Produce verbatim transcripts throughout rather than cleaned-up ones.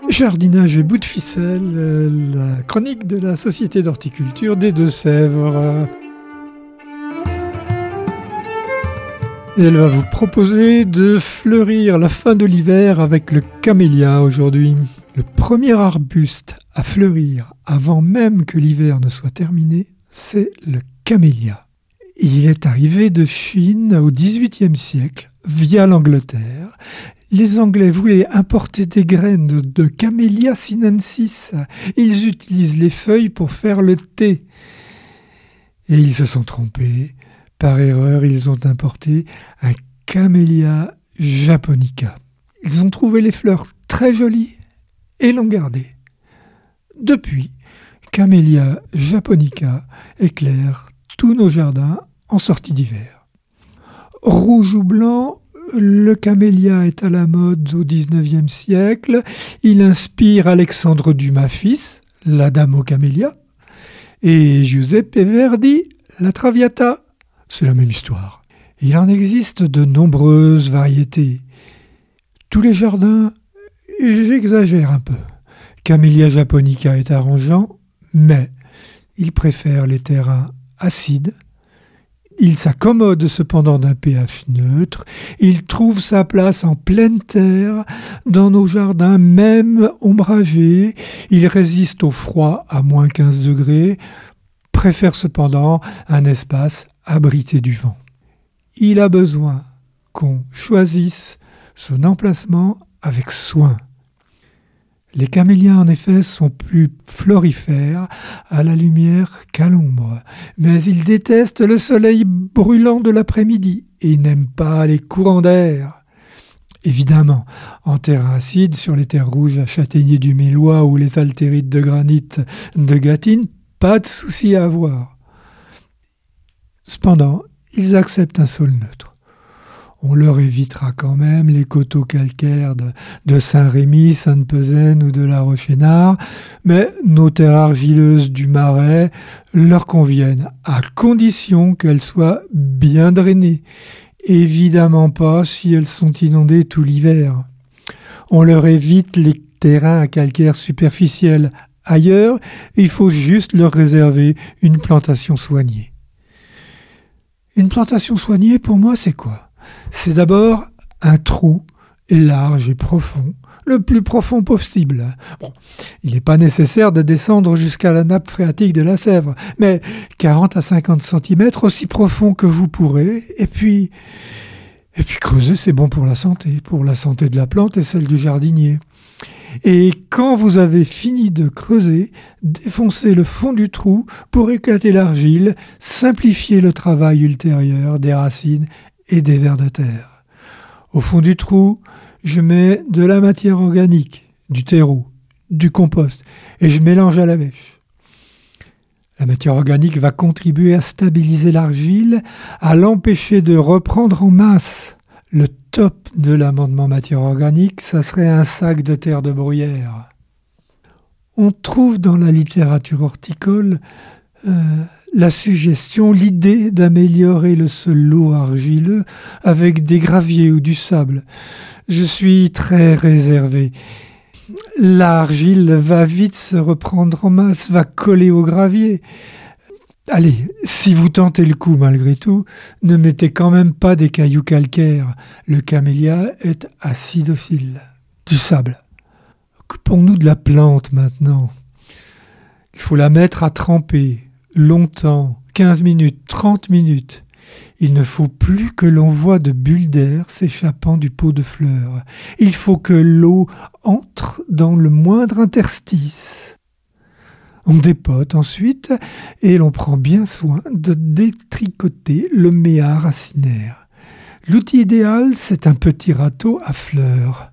Jardinage et bout de ficelle, euh, la chronique de la Société d'horticulture des Deux-Sèvres. Et elle va vous proposer de fleurir la fin de l'hiver avec le camélia aujourd'hui. Le premier arbuste à fleurir avant même que l'hiver ne soit terminé, c'est le camélia. Il est arrivé de Chine au dix-huitième siècle via l'Angleterre. Les Anglais voulaient importer des graines de, de Camellia sinensis. Ils utilisent les feuilles pour faire le thé. Et ils se sont trompés. Par erreur, ils ont importé un Camellia japonica. Ils ont trouvé les fleurs très jolies et l'ont gardé. Depuis, Camellia japonica éclaire tous nos jardins en sortie d'hiver. Rouge ou blanc, le camélia est à la mode au dix-neuvième siècle. Il inspire Alexandre Dumas fils, la Dame aux camélias, et Giuseppe Verdi, la Traviata. C'est la même histoire. Il en existe de nombreuses variétés. Tous les jardins, j'exagère un peu. Camellia japonica est arrangeant, mais il préfère les terrains acides. Il s'accommode cependant d'un pH neutre. Il trouve sa place en pleine terre, dans nos jardins, même ombragés. Il résiste au froid à moins quinze degrés, préfère cependant un espace abrité du vent. Il a besoin qu'on choisisse son emplacement avec soin. Les camélias, en effet, sont plus florifères à la lumière qu'à l'ombre, mais ils détestent le soleil brûlant de l'après-midi et n'aiment pas les courants d'air. Évidemment, en terrain acide, sur les terres rouges à châtaignier du Mélois ou les altérites de granit de Gâtine, pas de souci à avoir. Cependant, ils acceptent un sol neutre. On leur évitera quand même les coteaux calcaires de, de Saint-Rémy, Sainte-Pezaine ou de La Roche-Hénard, mais nos terres argileuses du Marais leur conviennent, à condition qu'elles soient bien drainées. Évidemment pas si elles sont inondées tout l'hiver. On leur évite les terrains à calcaire superficiel. Ailleurs, il faut juste leur réserver une plantation soignée. Une plantation soignée, pour moi, c'est quoi ? C'est d'abord un trou large et profond, le plus profond possible. Bon, il n'est pas nécessaire de descendre jusqu'à la nappe phréatique de la Sèvre, mais quarante à cinquante centimètres, aussi profond que vous pourrez. Et puis, et puis creuser, c'est bon pour la santé, pour la santé de la plante et celle du jardinier. Et quand vous avez fini de creuser, défoncez le fond du trou pour éclater l'argile, simplifier le travail ultérieur des racines et des vers de terre. Au fond du trou, je mets de la matière organique, du terreau, du compost, et je mélange à la mèche. La matière organique va contribuer à stabiliser l'argile, à l'empêcher de reprendre en masse. Le top de l'amendement matière organique, ça serait un sac de terre de bruyère. On trouve dans la littérature horticole euh, la suggestion, l'idée d'améliorer le sol lourd argileux avec des graviers ou du sable. Je suis très réservé. L'argile va vite se reprendre en masse, va coller au gravier. Allez, si vous tentez le coup malgré tout, ne mettez quand même pas des cailloux calcaires. Le camélia est acidophile. Du sable. Occupons-nous de la plante maintenant. Il faut la mettre à tremper. Longtemps, quinze minutes, trente minutes. Il ne faut plus que l'on voie de bulles d'air s'échappant du pot de fleurs. Il faut que l'eau entre dans le moindre interstice. On dépote ensuite et l'on prend bien soin de détricoter le méa racinaire. L'outil idéal, c'est un petit râteau à fleurs.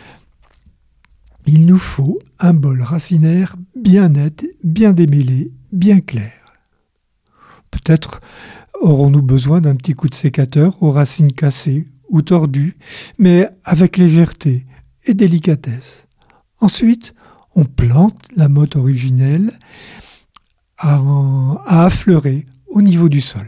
Il nous faut un bol racinaire bien net, bien démêlé, bien clair. Peut-être aurons-nous besoin d'un petit coup de sécateur aux racines cassées ou tordues, mais avec légèreté et délicatesse. Ensuite, on plante la motte originelle à, à affleurer au niveau du sol.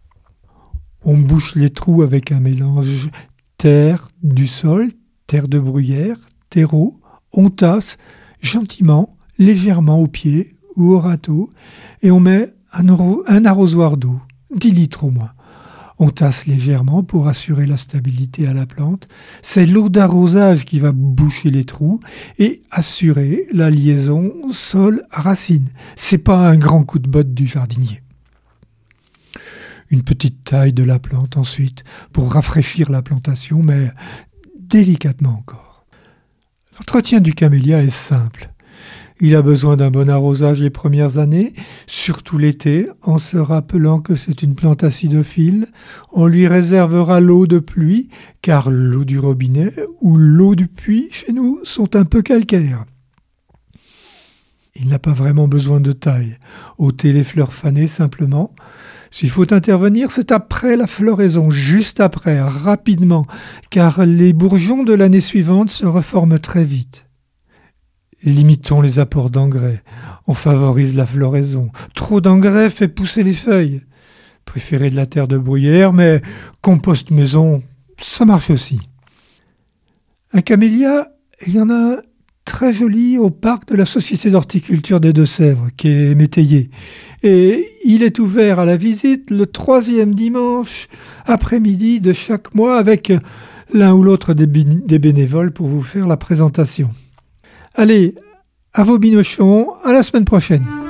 On bouche les trous avec un mélange terre du sol, terre de bruyère, terreau, on tasse gentiment, légèrement au pied ou au râteau, et on met un, aro- un arrosoir d'eau, dix litres au moins. On tasse légèrement pour assurer la stabilité à la plante. C'est l'eau d'arrosage qui va boucher les trous et assurer la liaison sol-racine. C'est pas un grand coup de botte du jardinier. Une petite taille de la plante ensuite pour rafraîchir la plantation, mais délicatement encore. L'entretien du camélia est simple. Il a besoin d'un bon arrosage les premières années, surtout l'été, en se rappelant que c'est une plante acidophile. On lui réservera l'eau de pluie, car l'eau du robinet ou l'eau du puits, chez nous, sont un peu calcaires. Il n'a pas vraiment besoin de taille. Ôter les fleurs fanées simplement. S'il faut intervenir, c'est après la floraison, juste après, rapidement, car les bourgeons de l'année suivante se reforment très vite. Limitons les apports d'engrais. On favorise la floraison. Trop d'engrais fait pousser les feuilles. Préférez de la terre de bruyère, mais compost maison, ça marche aussi. Un camélia, il y en a un très joli au parc de la Société d'horticulture des Deux-Sèvres, qui est métayer. Et il est ouvert à la visite le troisième dimanche après-midi de chaque mois avec l'un ou l'autre des, bé- des bénévoles pour vous faire la présentation. Allez, à vos binochons, à la semaine prochaine.